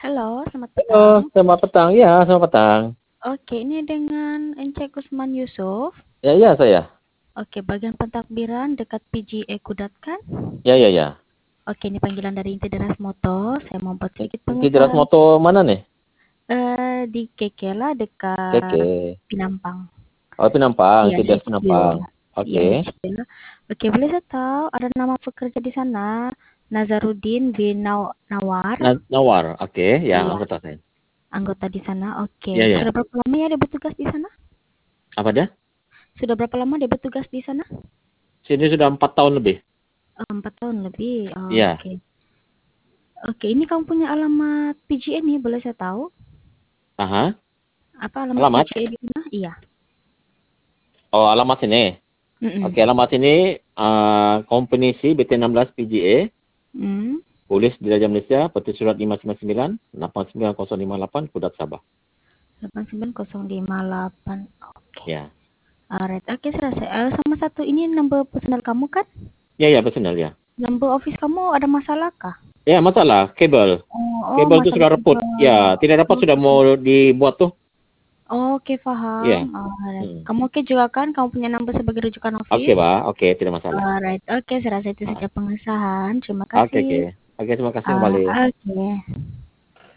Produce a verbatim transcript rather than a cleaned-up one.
Halo, selamat Halo, petang. selamat petang. Ya, selamat petang. Oke, ini dengan Ence Kusman Yusuf. Ya, ya saya. Oke, bagian pentakbiran dekat P G E Kudat kan? Ya, ya, ya. Oke, ini panggilan dari Inti Deras Moto. Saya mau buat sedikit Inti Deras pengesahan. Moto mana nih? Eh, di Kekela Keke. dekat Pinampang. Oh, Penampang. Iya, Inti Deras H Q. Penampang. Iya, Oke. H Q. Oke, boleh saya tahu ada nama pekerja di sana? Nazarudin bin Naw- Nawar. Na Nawar. Oke, ya, Iya, anggota saya. anggota di sana. Oke, Ya, ya. sudah berapa lama ya dia bertugas di sana? Apa dia? Sudah berapa lama dia bertugas di sana? Sini sudah empat tahun lebih. Oh, empat tahun lebih. Iya. Oke. Oke, ini kamu punya alamat P G E nih, boleh saya tahu? Aha. Apa alamat Alamat? P G E di mana? Iya. Oh, alamat sini. Oke, Mm-mm. alamat sini uh, Company C B T enam belas P G E. Mm. Polis Diraja Malaysia, Peti Surat lima sembilan sembilan, delapan sembilan nol lima delapan, Kudat Sabah. delapan sembilan nol lima delapan. Oke. Ya. Alright. Oke, saya rasa. Eh, sama satu ini nomor personal kamu kan? Ya, ya, personal ya. Nomor office kamu ada masalah kah? Ya, masalah kabel. Oh, oh Kabel itu masalah sudah reput. kabel. Ya, tidak dapat sudah Oke. mau dibuat tuh. Oke, paham. Iya. Alright. Hmm. Kamu oke juga kan? Kamu punya nomor sebagai rujukan Oke, office? Pak. Oke, tidak masalah. Alright. Oke, saya rasa itu Ah, saja pengesahan. Terima Oke, oke. kasih. Oke, terima kasih Ah, kembali. oke.